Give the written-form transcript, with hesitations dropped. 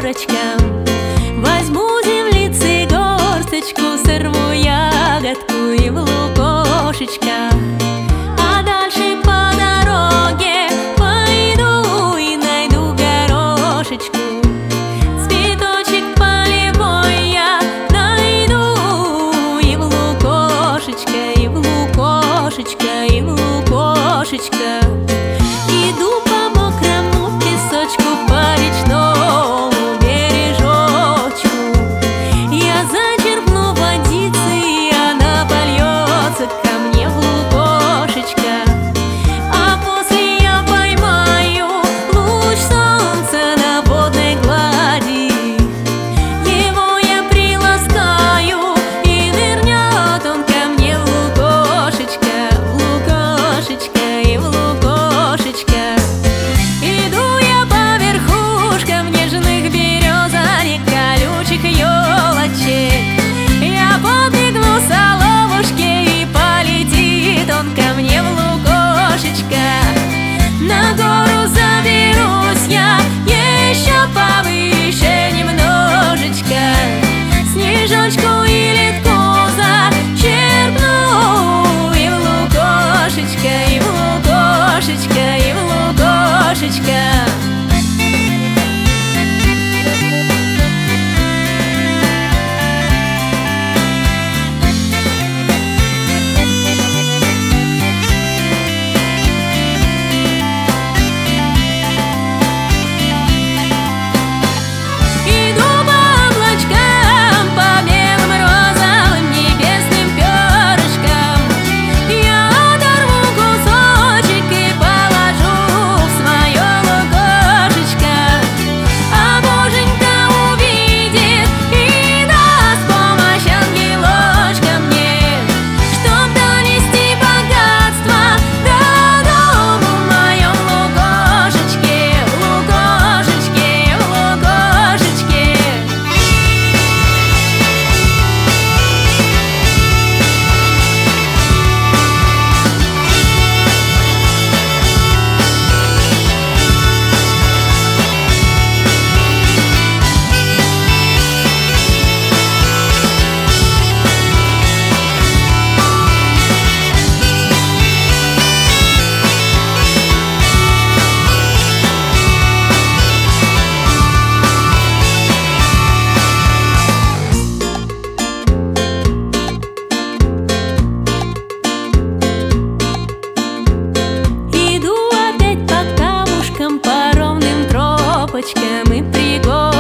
горочкам. Возьму землицы горсточку, сорву ягодку и в лукошечка. А дальше по дороге пойду и найду горошечку. Цветочек полевой я найду и в лукошечка, и в лукошечка, и в лукошечка. Иду по мокрому песочку, по речному бережочку. Я зачерпну водицы, и она польется ко мне в лукошечко. А после я поймаю луч солнца на водной глади. Его я приласкаю, и нырнет он ко мне в лукошечко, в лукошечко и в лукошечко. Иду я по верхушкам нежных березок, колючих елочек. Я подбегну соловушке, и полетит он ко мне в лукошечко. На гору заберусь я еще повыше немножечко. Снежочку и ледку зачерпну и в лукошечко, и в лукошечко, и в лукошечко. Иду по облачкам, по белым розовым небесным перышкам. Я оторву кусочек и положу в свое лукошечко. А боженька увидит и даст помощь ангелочка мне, чтоб донести богатство до дому в моем лукошечке, в лукошечке, в лукошечке. Иду опять по камушкам, по ровным тропочкам и пригоркам.